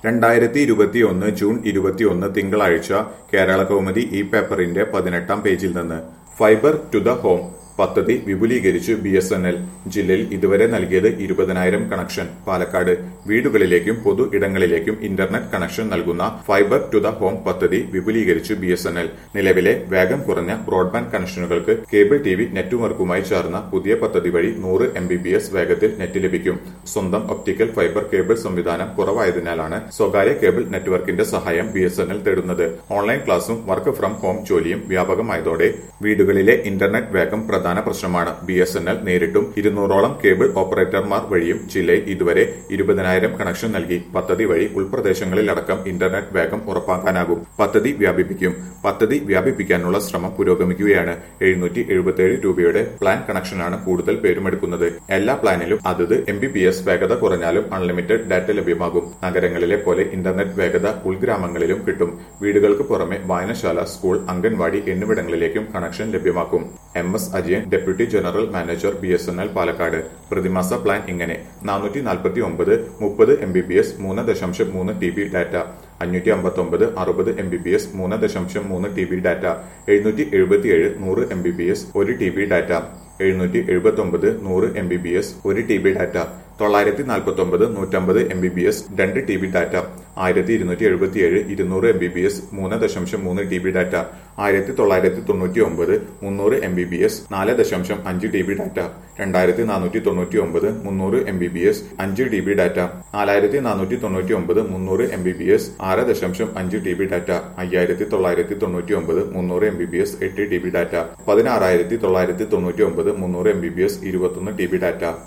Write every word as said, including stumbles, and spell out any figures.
രണ്ടായിരത്തി ഇരുപത്തിയൊന്ന് ജൂൺ ഇരുപത്തിയൊന്ന് തിങ്കളാഴ്ച കേരള കൗമുദി ഈ പേപ്പറിന്റെ പതിനെട്ടാം പേജിൽ നിന്ന് ഫൈബർ ടു ദ ഹോം പദ്ധതി വിപുലീകരിച്ചു ബി എസ് എൻ എൽ ജില്ലയിൽ ഇതുവരെ നൽകിയത് ഇരുപതിനായിരം കണക്ഷൻ പാലക്കാട് വീടുകളിലേക്കും പൊതു ഇടങ്ങളിലേക്കും ഇന്റർനെറ്റ് കണക്ഷൻ നൽകുന്ന ഫൈബർ ടു ദ ഹോം പദ്ധതി വിപുലീകരിച്ചു ബി എസ് എൻ എൽ നിലവിലെ വേഗം കുറഞ്ഞ ബ്രോഡ്ബാൻഡ് കണക്ഷനുകൾക്ക് കേബിൾ ടി വി നെറ്റ്വർക്കുമായി ചേർന്ന പുതിയ പദ്ധതി വഴി നൂറ് എം ബി ബി എസ് വേഗത്തിൽ നെറ്റ് ലഭിക്കും. സ്വന്തം ഒപ്റ്റിക്കൽ ഫൈബർ കേബിൾ സംവിധാനം കുറവായതിനാലാണ് സ്വകാര്യ കേബിൾ നെറ്റ്വർക്കിന്റെ സഹായം ബി എസ് എൻ എൽ തേടുന്നത്. ഓൺലൈൻ ക്ലാസും വർക്ക് ഫ്രം ഹോം ജോലിയും വ്യാപകമായതോടെ വീടുകളിലെ ഇന്റർനെറ്റ് വേഗം പ്രധാന പ്രശ്നമാണ്. ബി എസ് എൻ എൽ നേരിട്ടും ഇരുന്നൂറോളം കേബിൾ ഓപ്പറേറ്റർമാർ വഴിയും ജില്ലയിൽ ഇതുവരെ ഇരുപതിനായിരം കണക്ഷൻ നൽകി. പദ്ധതി വഴി ഉൾപ്രദേശങ്ങളിലടക്കം ഇന്റർനെറ്റ് വേഗം ഉറപ്പാക്കാനാകും. പദ്ധതി വ്യാപിപ്പിക്കും. പദ്ധതി വ്യാപിപ്പിക്കാനുള്ള ശ്രമം പുരോഗമിക്കുകയാണ്. എഴുന്നൂറ്റി എഴുപത്തിയേഴ് രൂപയുടെ പ്ലാൻ കണക്ഷനാണ് കൂടുതൽ പേരുമെടുക്കുന്നത്. എല്ലാ പ്ലാനിലും അതത് എം ബി പി എസ് വേഗത കുറഞ്ഞാലും അൺലിമിറ്റഡ് ഡാറ്റ ലഭ്യമാകും. നഗരങ്ങളിലെ പോലെ ഇന്റർനെറ്റ് വേഗത ഉൾഗ്രാമങ്ങളിലും കിട്ടും. വീടുകൾക്ക് പുറമെ വായനശാല, സ്കൂൾ, അംഗൻവാടി എന്നിവിടങ്ങളിലേക്കും കണക്ഷൻ ലഭ്യമാക്കും. M S Ajayan, deputy general manager, B S N L Palakkad. പ്രതിമാസ പ്ലാൻ ഇങ്ങനെ: നാനൂറ്റി നാൽപ്പത്തി ഒമ്പത് മുപ്പത് എം ബി പി എസ് മൂന്ന് ദശാംശം മൂന്ന് ടി ബി ഡാറ്റ, അഞ്ഞൂറ്റി അമ്പത്തി ഒമ്പത് അറുപത് എം ബി പി എസ് മൂന്ന് ദശാംശം മൂന്ന് ടി ബി ഡാറ്റ, എഴുന്നൂറ്റി എഴുപത്തിയേഴ് നൂറ് എം ബി പി എസ് ഒരു ടി ബി ഡാറ്റ, എഴുന്നൂറ്റി എഴുപത്തി ഒമ്പത് നൂറ് എം ബി ബി എസ് ഒരു ടി ബി ഡാറ്റ, തൊള്ളായിരത്തി നാൽപ്പത്തി ഒമ്പത് നൂറ്റമ്പത് എം ബി ബി എസ് രണ്ട് ടി ബി ഡാറ്റ, ആയിരത്തി ഇരുന്നൂറ്റി എഴുപത്തിയേഴ് ഇരുന്നൂറ് എം ബി ബി എസ് മൂന്ന് ദശാംശം മൂന്ന് ടി ബി ഡാറ്റ, ആയിരത്തി തൊള്ളായിരത്തി തൊണ്ണൂറ്റി ഒമ്പത് മുന്നൂറ് എം ബി ബി എസ് നാല് ദശാംശം അഞ്ച് ടി ബി ഡാറ്റ, രണ്ടായിരത്തി നാനൂറ്റി തൊണ്ണൂറ്റി ഒമ്പത് മുന്നൂറ് എം ബി ബി എസ് അഞ്ച് ടി ബി ഡാറ്റ, നാലായിരത്തി നാനൂറ്റി തൊണ്ണൂറ്റി ഒമ്പത് മുന്നൂറ് എം ബി ബി എസ് ആറ് ദശാംശം അഞ്ച് ടി ബി ഡാറ്റ, അയ്യായിരത്തി തൊള്ളായിരത്തി തൊണ്ണൂറ്റി ഒമ്പത് മുന്നൂറ് എം ബി ബി എസ് എട്ട് ടി ബി ഡാറ്റ, പതിനാറായിരത്തി തൊള്ളായിരത്തി തൊണ്ണൂറ്റി ഒമ്പത് മുന്നൂറ് എം ബി ബി എസ് ഇരുപത്തൊന്ന് ടി ബി ഡാറ്റ.